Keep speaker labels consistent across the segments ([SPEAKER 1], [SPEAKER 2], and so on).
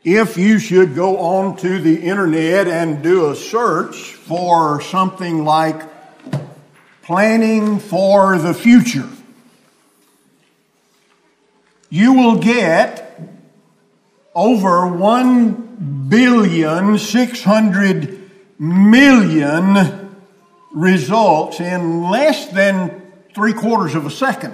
[SPEAKER 1] if you should go on to the internet and do a search for something like planning for the future, you will get over 1,600,000,000 results in less than 3/4 of a second.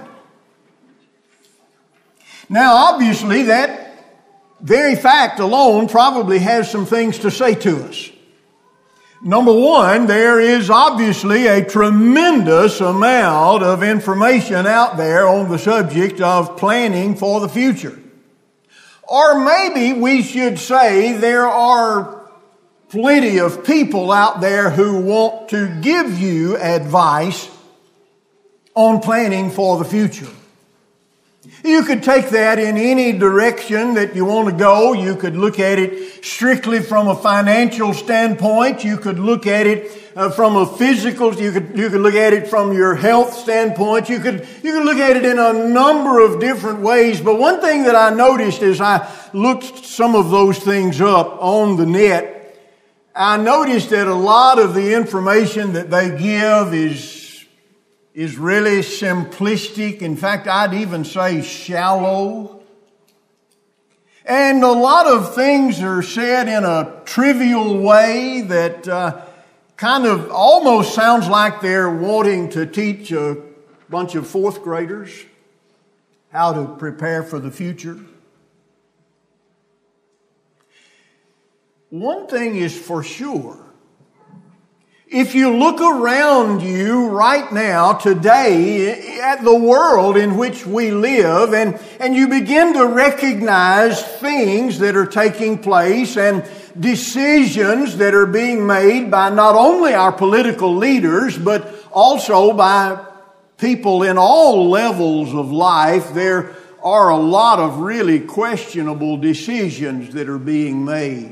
[SPEAKER 1] Now, obviously, that very fact alone probably has some things to say to us. Number one, there is obviously a tremendous amount of information out there on the subject of planning for the future. Or maybe we should say there are plenty of people out there who want to give you advice on planning for the future. You could take that in any direction that you want to go. You could look at it strictly from a financial standpoint. You could look at it from a physical. You could look at it from your health standpoint. You could look at it in a number of different ways. But one thing that I noticed as I looked some of those things up on the net, I noticed that a lot of the information that they give is really simplistic. In fact, I'd even say shallow. And a lot of things are said in a trivial way that kind of almost sounds like they're wanting to teach a bunch of fourth graders how to prepare for the future. One thing is for sure. If you look around you right now, today, at the world in which we live, and you begin to recognize things that are taking place and decisions that are being made by not only our political leaders, but also by people in all levels of life, there are a lot of really questionable decisions that are being made.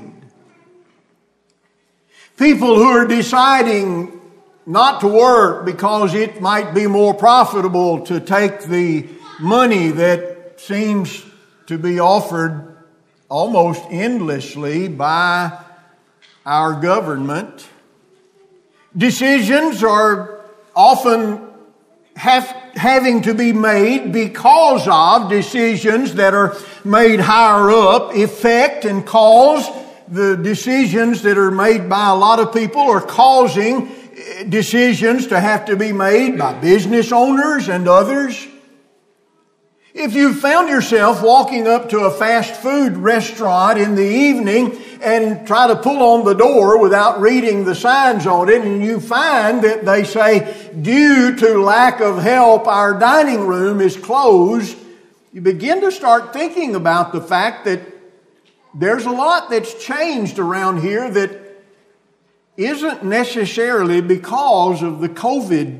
[SPEAKER 1] People who are deciding not to work because it might be more profitable to take the money that seems to be offered almost endlessly by our government. Decisions are often having to be made because of decisions that are made higher up affect and cause the decisions that are made by a lot of people are causing decisions to have to be made by business owners and others. If you found yourself walking up to a fast food restaurant in the evening and try to pull on the door without reading the signs on it, and you find that they say, due to lack of help, our dining room is closed, you begin to start thinking about the fact that there's a lot that's changed around here that isn't necessarily because of the COVID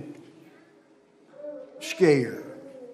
[SPEAKER 1] scare.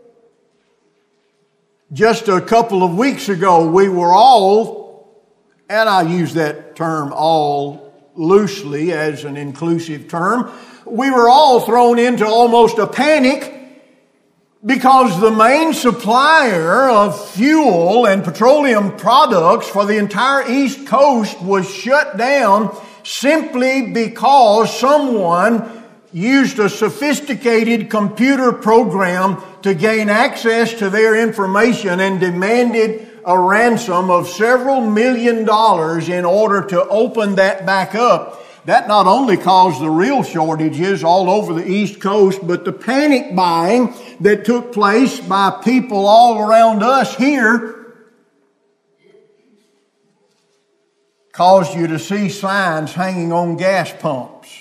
[SPEAKER 1] Just a couple of weeks ago, we were all, and I use that term all loosely as an inclusive term, we were all thrown into almost a panic because the main supplier of fuel and petroleum products for the entire East Coast was shut down simply because someone used a sophisticated computer program to gain access to their information and demanded a ransom of several $1,000,000 in order to open that back up. That not only caused the real shortages all over the East Coast, but the panic buying that took place by people all around us here caused you to see signs hanging on gas pumps,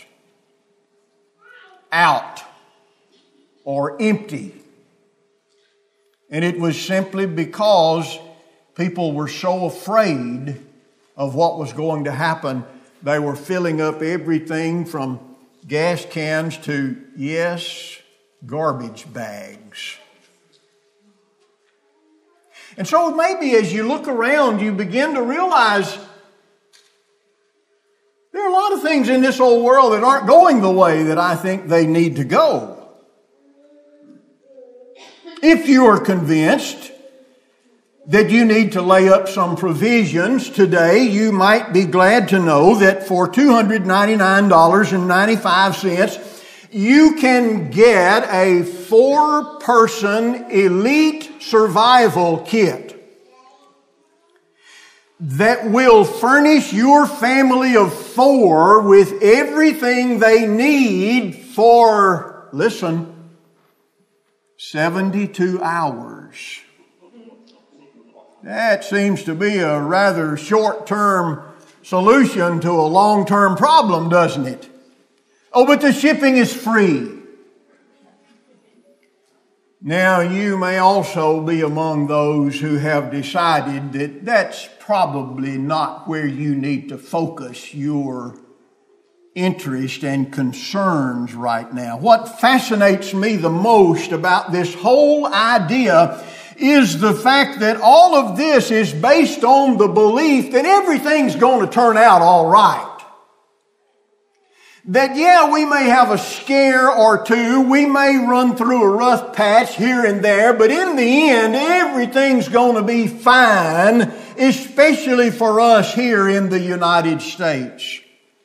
[SPEAKER 1] out or empty. And it was simply because people were so afraid of what was going to happen. They were filling up everything from gas cans to, yes, garbage bags. And so maybe as you look around, you begin to realize there are a lot of things in this old world that aren't going the way that I think they need to go. If you are convinced that you need to lay up some provisions today, you might be glad to know that for $299.95, you can get a 4-person elite survival kit that will furnish your family of 4 with everything they need for, listen, 72 hours. That seems to be a rather short-term solution to a long-term problem, doesn't it? Oh, but the shipping is free. Now, you may also be among those who have decided that that's probably not where you need to focus your interest and concerns right now. What fascinates me the most about this whole idea is the fact that all of this is based on the belief that everything's going to turn out all right. That, yeah, we may have a scare or two, we may run through a rough patch here and there, but in the end, everything's going to be fine, especially for us here in the United States.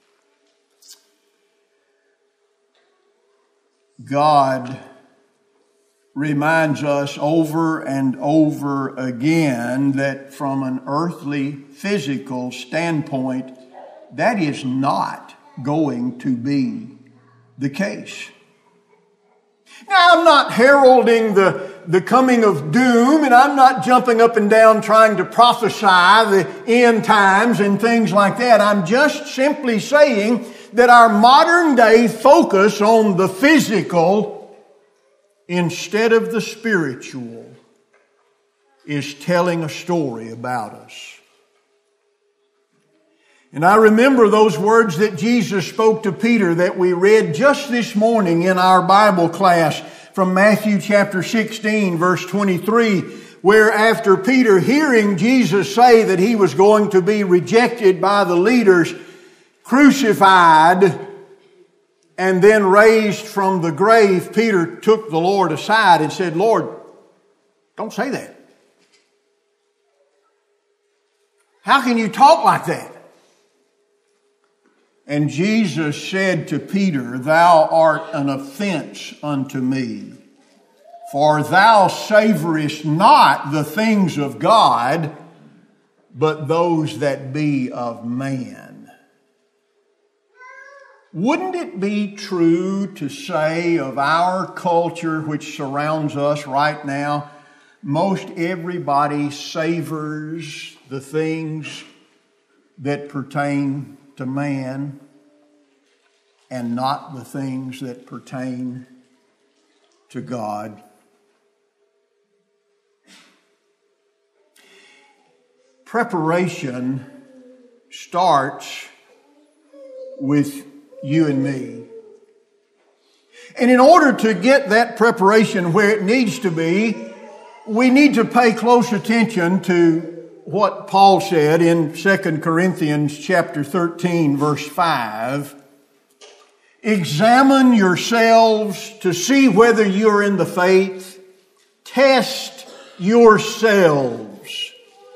[SPEAKER 1] God reminds us over and over again that from an earthly, physical standpoint, that is not going to be the case. Now, I'm not heralding the coming of doom, and I'm not jumping up and down trying to prophesy the end times and things like that. I'm just simply saying that our modern day focus on the physical instead of the spiritual is telling a story about us. And I remember those words that Jesus spoke to Peter that we read just this morning in our Bible class from Matthew chapter 16, verse 23, where after Peter hearing Jesus say that he was going to be rejected by the leaders, crucified, and then raised from the grave, Peter took the Lord aside and said, "Lord, don't say that. How can you talk like that?" And Jesus said to Peter, "Thou art an offense unto me, for thou savorest not the things of God, but those that be of man." Wouldn't it be true to say of our culture which surrounds us right now, most everybody savors the things that pertain to man and not the things that pertain to God? Preparation starts with you and me. And in order to get that preparation where it needs to be, we need to pay close attention to what Paul said in 2 Corinthians chapter 13, verse 5. Examine yourselves to see whether you're in the faith. Test yourselves.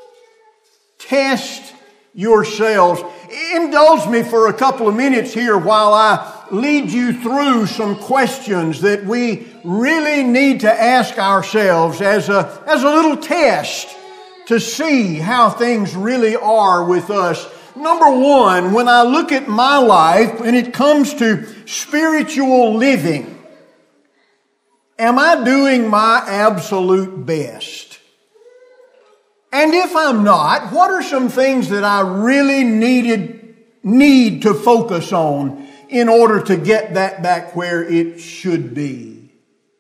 [SPEAKER 1] Test yourselves. Indulge me for a couple of minutes here while I lead you through some questions that we really need to ask ourselves as a little test to see how things really are with us. Number one, when I look at my life when it comes to spiritual living, am I doing my absolute best? And if I'm not, what are some things that I really need to focus on in order to get that back where it should be?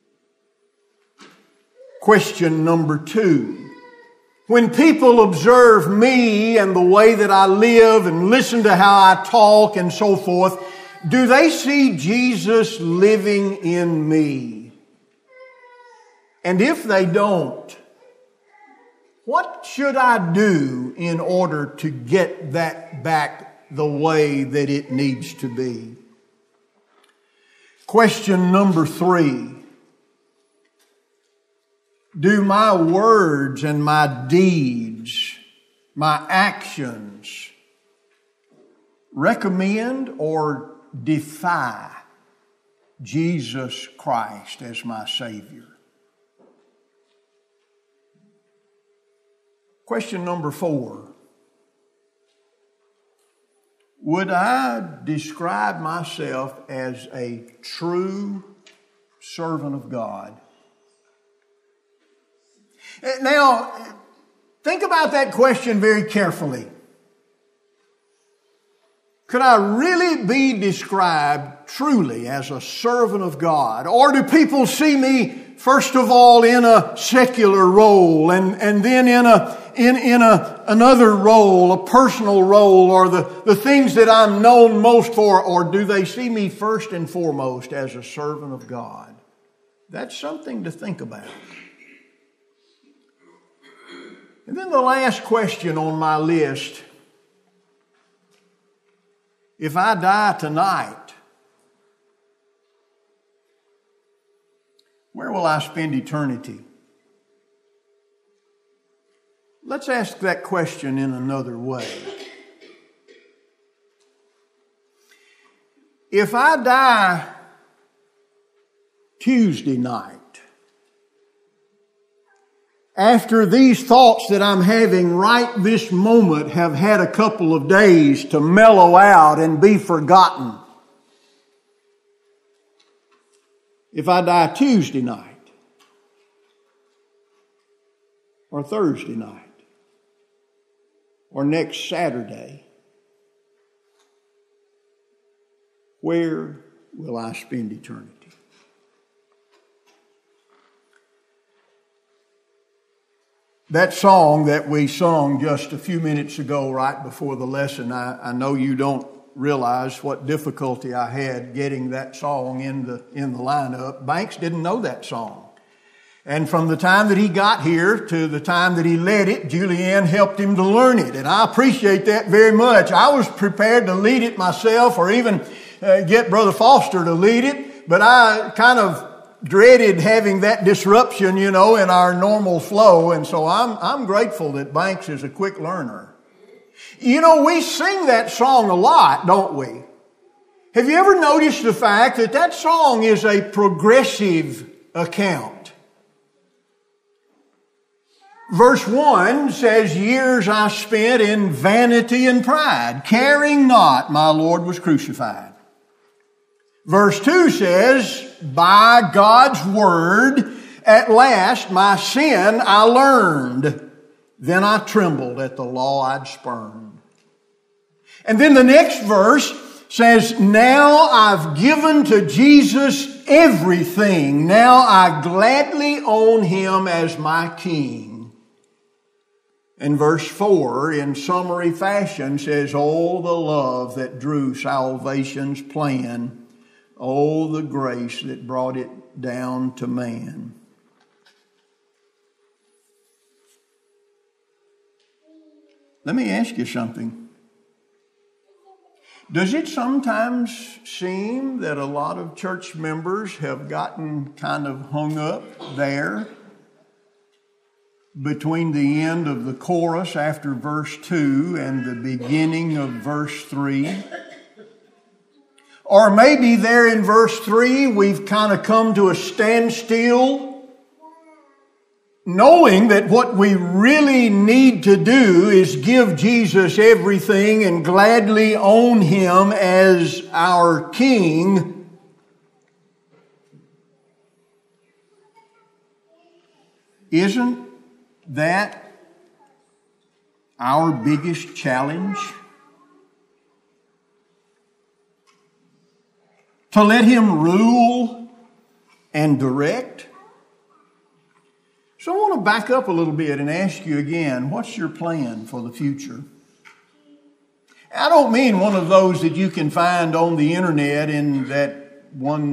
[SPEAKER 1] Question number two. When people observe me and the way that I live and listen to how I talk and so forth, do they see Jesus living in me? And if they don't, what should I do in order to get that back the way that it needs to be? Question number three. Do my words and my deeds, my actions, recommend or defy Jesus Christ as my Savior? Question number 4. Would I describe myself as a true servant of God? Now, think about that question very carefully. Could I really be described truly as a servant of God? Or do people see me, first of all, in a secular role and then in another role, a personal role, or the things that I'm known most for? Or do they see me first and foremost as a servant of God? That's something to think about. And then the last question on my list: if I die tonight, where will I spend eternity? Let's ask that question in another way. If I die Tuesday night, after these thoughts that I'm having right this moment have had a couple of days to mellow out and be forgotten, if I die Tuesday night or Thursday night or next Saturday, where will I spend eternity? That song that we sung just a few minutes ago right before the lesson, I know you don't realize what difficulty I had getting that song in the lineup. Banks didn't know that song. And from the time that he got here to the time that he led it, Julianne helped him to learn it. And I appreciate that very much. I was prepared to lead it myself or even get Brother Foster to lead it, but I kind of dreaded having that disruption, in our normal flow. And so I'm grateful that Banks is a quick learner. We sing that song a lot, don't we? Have you ever noticed the fact that song is a progressive account? Verse 1 says, "Years I spent in vanity and pride, caring not my Lord was crucified." Verse 2 says, "By God's word, at last my sin I learned. Then I trembled at the law I'd spurned." And then the next verse says, "Now I've given to Jesus everything. Now I gladly own him as my King." And verse 4, in summary fashion, says, "Oh, the love that drew salvation's plan. Oh, the grace that brought it down to man." Let me ask you something. Does it sometimes seem that a lot of church members have gotten kind of hung up there between the end of the chorus after verse 2 and the beginning of verse 3? Or maybe there in verse 3, we've kind of come to a standstill, knowing that what we really need to do is give Jesus everything and gladly own him as our King. Isn't that our biggest challenge? To let him rule and direct? So I want to back up a little bit and ask you again, what's your plan for the future? I don't mean one of those that you can find on the internet in that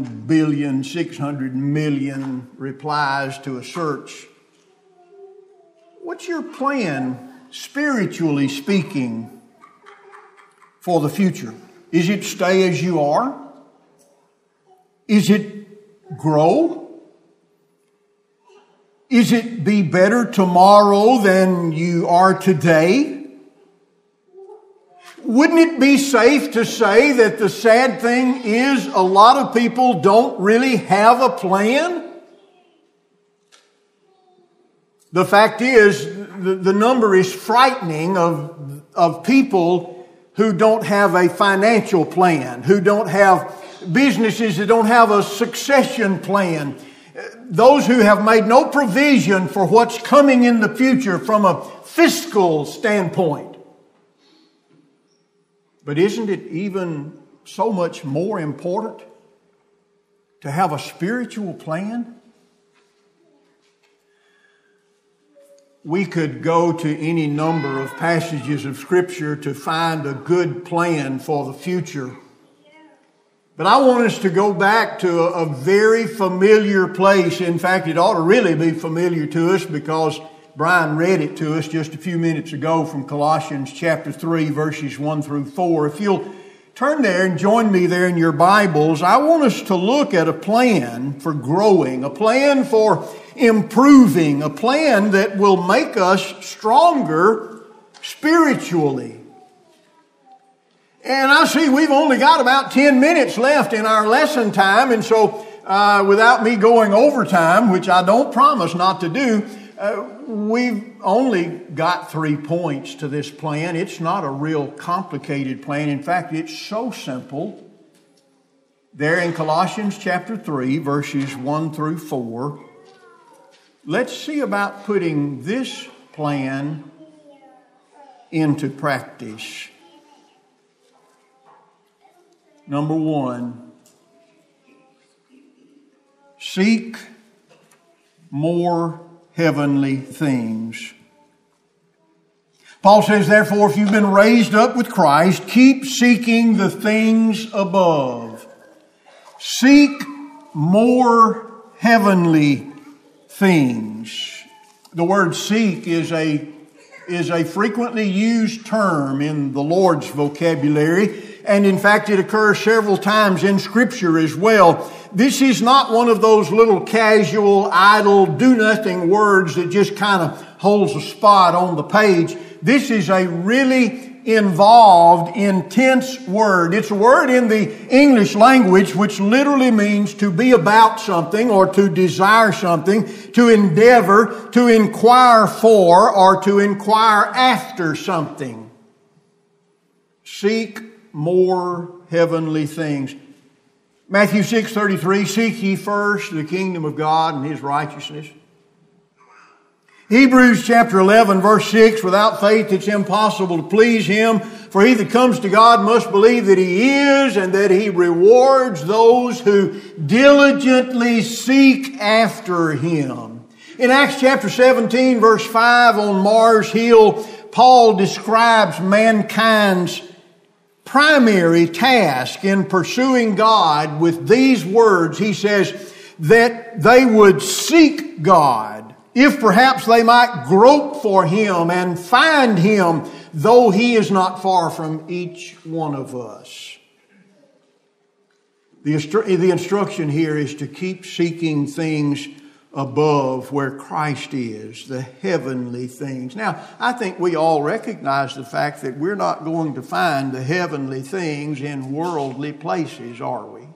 [SPEAKER 1] 1,600,000,000 replies to a search. What's your plan, spiritually speaking, for the future? Is it stay as you are? Is it grow? Is it be better tomorrow than you are today? Wouldn't it be safe to say that the sad thing is a lot of people don't really have a plan? The fact is, the number is frightening of people who don't have a financial plan, who don't have businesses that don't have a succession plan, those who have made no provision for what's coming in the future from a fiscal standpoint. But isn't it even so much more important to have a spiritual plan? We could go to any number of passages of Scripture to find a good plan for the future. But I want us to go back to a very familiar place. In fact, it ought to really be familiar to us because Brian read it to us just a few minutes ago from Colossians chapter 3, verses 1 through 4. If you'll turn there and join me there in your Bibles, I want us to look at a plan for growing, a plan for improving, a plan that will make us stronger spiritually. And I see we've only got about 10 minutes left in our lesson time, and so without me going overtime, which I don't promise not to do, we've only got 3 points to this plan. It's not a real complicated plan. In fact, it's so simple. There in Colossians chapter 3, verses 1 through 4, let's see about putting this plan into practice. Number 1, seek more heavenly things. Paul says, therefore, if you've been raised up with Christ, keep seeking the things above. Seek more heavenly things. The word seek is a frequently used term in the Lord's vocabulary. And in fact, it occurs several times in Scripture as well. This is not one of those little casual, idle, do-nothing words that just kind of holds a spot on the page. This is a really involved, intense word. It's a word in the English language which literally means to be about something or to desire something, to endeavor, to inquire for, or to inquire after something. Seek more heavenly things. Matthew 6:33, seek ye first the kingdom of God and His righteousness. Hebrews chapter 11, verse 6, without faith it's impossible to please Him, for he that comes to God must believe that He is, and that He rewards those who diligently seek after Him. In Acts chapter 17, verse 5, on Mars Hill, Paul describes mankind's primary task in pursuing God with these words. He says that they would seek God, if perhaps they might grope for Him and find Him, though He is not far from each one of us. The instruction here is to keep seeking things above where Christ is, the heavenly things. Now, I think we all recognize the fact that we're not going to find the heavenly things in worldly places, are we?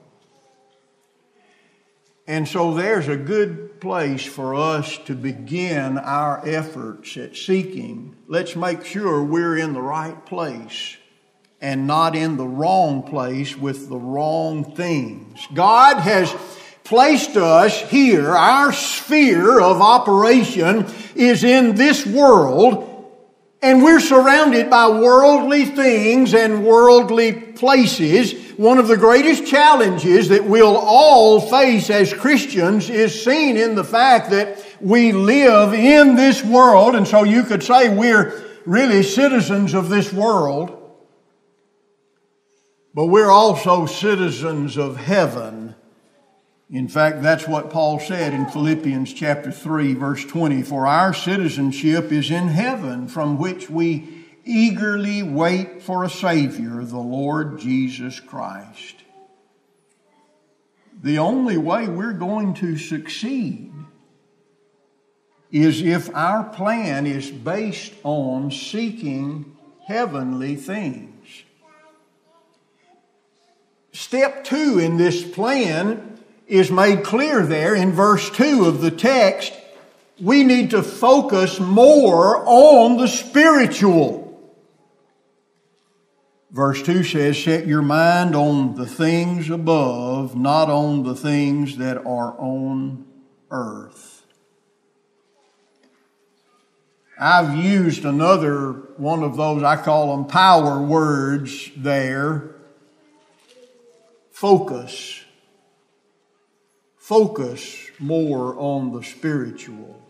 [SPEAKER 1] And so there's a good place for us to begin our efforts at seeking. Let's make sure we're in the right place and not in the wrong place with the wrong things. God has placed us here. Our sphere of operation is in this world, and we're surrounded by worldly things and worldly places. One of the greatest challenges that we'll all face as Christians is seen in the fact that we live in this world, and so you could say we're really citizens of this world, but we're also citizens of heaven. In fact, that's what Paul said in Philippians chapter 3, verse 20. For our citizenship is in heaven, from which we eagerly wait for a Savior, the Lord Jesus Christ. The only way we're going to succeed is if our plan is based on seeking heavenly things. Step 2 in this plan is made clear there in verse 2 of the text. We need to focus more on the spiritual. Verse 2 says, set your mind on the things above, not on the things that are on earth. I've used another one of those, I call them power words there. Focus. Focus more on the spiritual.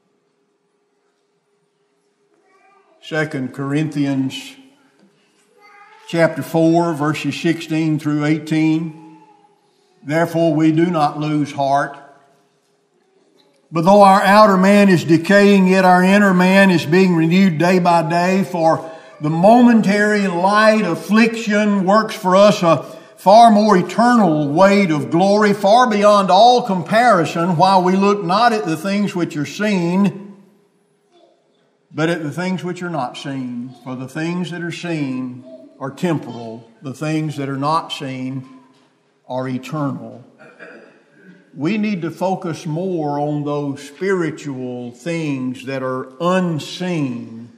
[SPEAKER 1] 2 Corinthians chapter 4, verses 16 through 18. Therefore we do not lose heart. But though our outer man is decaying, yet our inner man is being renewed day by day. For the momentary light affliction works for us a far more eternal weight of glory, far beyond all comparison, while we look not at the things which are seen, but at the things which are not seen. For the things that are seen are temporal. The things that are not seen are eternal. We need to focus more on those spiritual things that are unseen.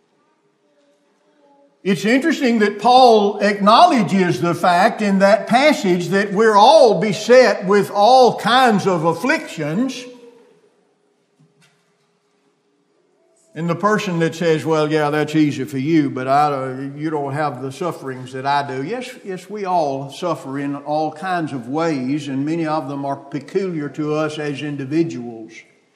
[SPEAKER 1] It's interesting that Paul acknowledges the fact in that passage that we're all beset with all kinds of afflictions. And the person that says, well, yeah, that's easy for you, but you don't have the sufferings that I do. Yes, we all suffer in all kinds of ways, and many of them are peculiar to us as individuals.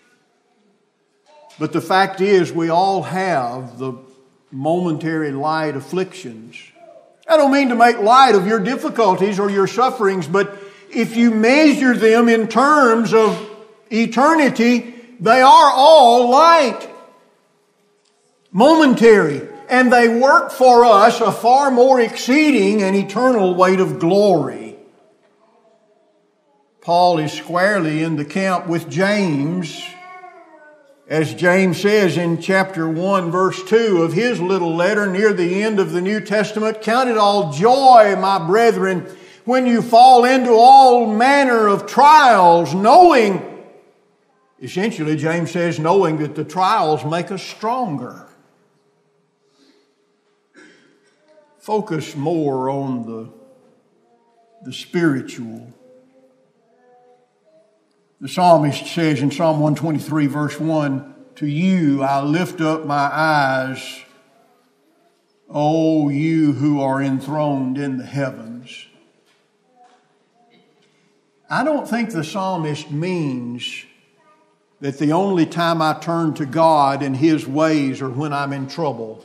[SPEAKER 1] But the fact is, we all have the momentary light afflictions. I don't mean to make light of your difficulties or your sufferings, but if you measure them in terms of eternity, they are all light. Momentary, and they work for us a far more exceeding and eternal weight of glory. Paul is squarely in the camp with James, as James says in chapter 1, verse 2 of his little letter near the end of the New Testament, count it all joy, my brethren, when you fall into all manner of trials, knowing, essentially James says, knowing that the trials make us stronger. Focus more on the spiritual. The psalmist says in Psalm 123, verse 1, to you I lift up my eyes, O you who are enthroned in the heavens. I don't think the psalmist means that the only time I turn to God and His ways are when I'm in trouble.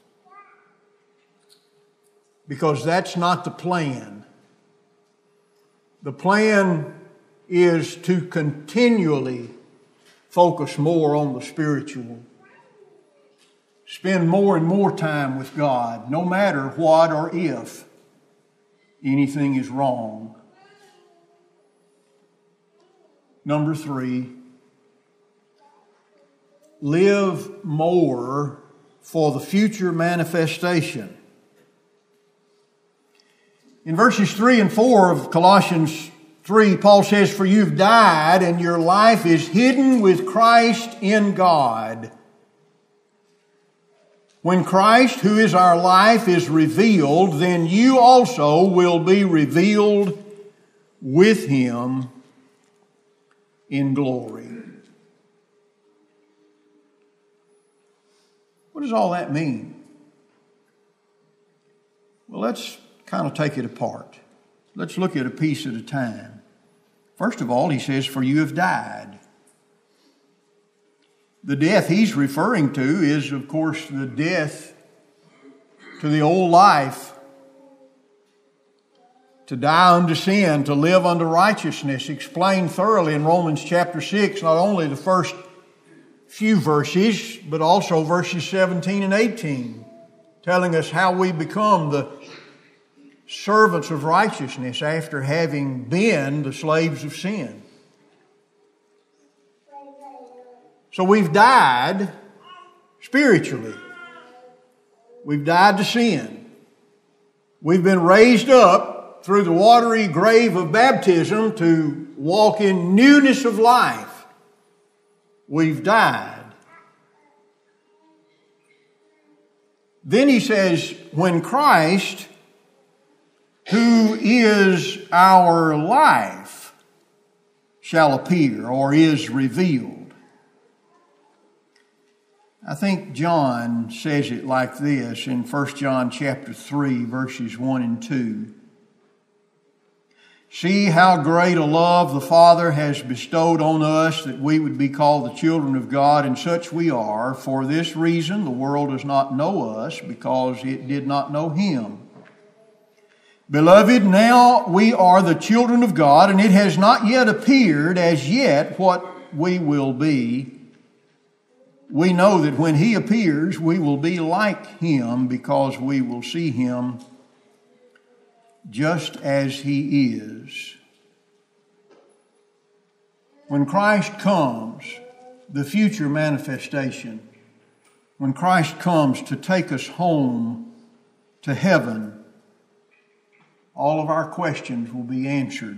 [SPEAKER 1] Because that's not the plan. The plan is to continually focus more on the spiritual. Spend more and more time with God, no matter what or if anything is wrong. Number 3, live more for the future manifestation. In verses 3 and 4 of Colossians 3, Paul says, for you've died and your life is hidden with Christ in God. When Christ, who is our life, is revealed, then you also will be revealed with Him in glory. What does all that mean? Well, let's kind of take it apart. Let's look at a piece at a time. First of all, he says, for you have died. The death he's referring to is, of course, the death to the old life. To die unto sin, to live unto righteousness, explained thoroughly in Romans chapter 6, not only the first few verses, but also verses 17 and 18, telling us how we become the servants of righteousness after having been the slaves of sin. So we've died spiritually. We've died to sin. We've been raised up through the watery grave of baptism to walk in newness of life. We've died. Then he says, when Christ, who is our life, shall appear or is revealed. I think John says it like this in 1 John chapter 3, verses 1 and 2. See how great a love the Father has bestowed on us that we would be called the children of God, and such we are. For this reason the world does not know us, because it did not know Him. Beloved, now we are the children of God, and it has not yet appeared as yet what we will be. We know that when He appears, we will be like Him, because we will see Him just as He is. When Christ comes, the future manifestation, when Christ comes to take us home to heaven, all of our questions will be answered.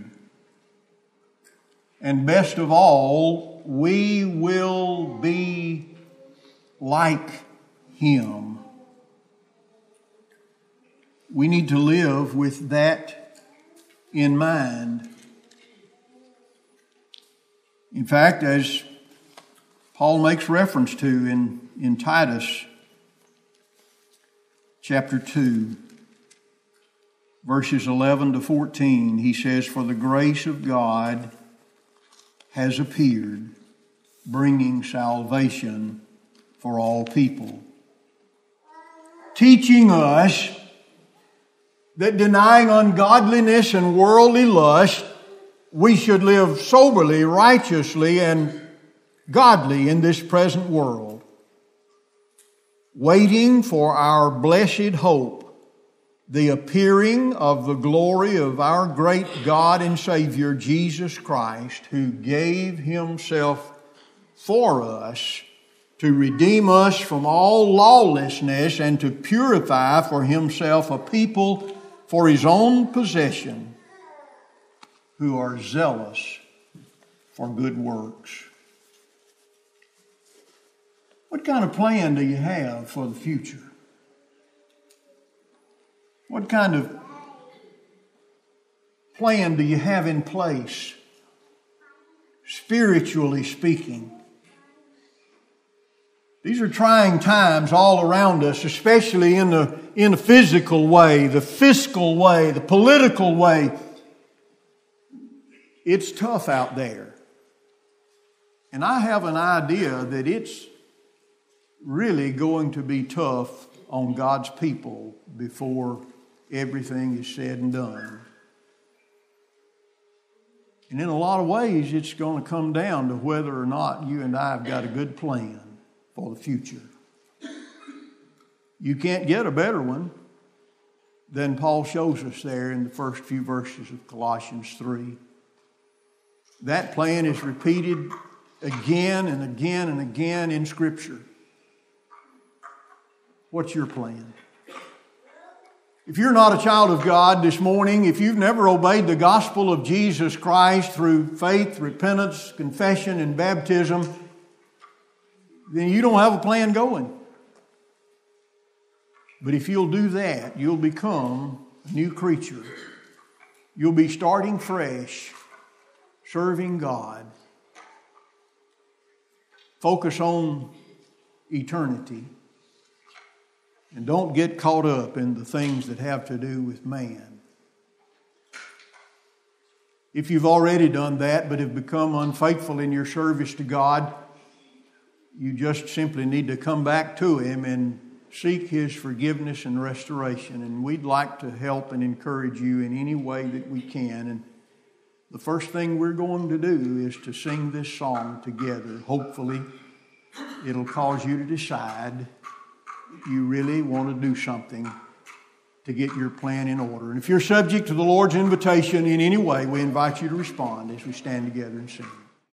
[SPEAKER 1] And best of all, we will be like Him. We need to live with that in mind. In fact, as Paul makes reference to in Titus chapter 2, verses 11 to 14, he says, for the grace of God has appeared, bringing salvation for all people, teaching us that denying ungodliness and worldly lust, we should live soberly, righteously, and godly in this present world, waiting for our blessed hope, the appearing of the glory of our great God and Savior, Jesus Christ, who gave Himself for us to redeem us from all lawlessness and to purify for Himself a people for His own possession, who are zealous for good works. What kind of plan do you have for the future? What kind of plan do you have in place, spiritually speaking? These are trying times all around us, especially in the physical way, the fiscal way, the political way. It's tough out there. And I have an idea that it's really going to be tough on God's people before everything is said and done. And in a lot of ways, it's going to come down to whether or not you and I have got a good plan for the future. You can't get a better one than Paul shows us there in the first few verses of Colossians 3. That plan is repeated again and again and again in Scripture. What's your plan? If you're not a child of God this morning, if you've never obeyed the gospel of Jesus Christ through faith, repentance, confession, and baptism, then you don't have a plan going. But if you'll do that, you'll become a new creature. You'll be starting fresh, serving God. Focus on eternity. And don't get caught up in the things that have to do with man. If you've already done that but have become unfaithful in your service to God, you just simply need to come back to Him and seek His forgiveness and restoration. And we'd like to help and encourage you in any way that we can. And the first thing we're going to do is to sing this song together. Hopefully, it'll cause you to decide you really want to do something to get your plan in order. And if you're subject to the Lord's invitation in any way, we invite you to respond as we stand together and sing.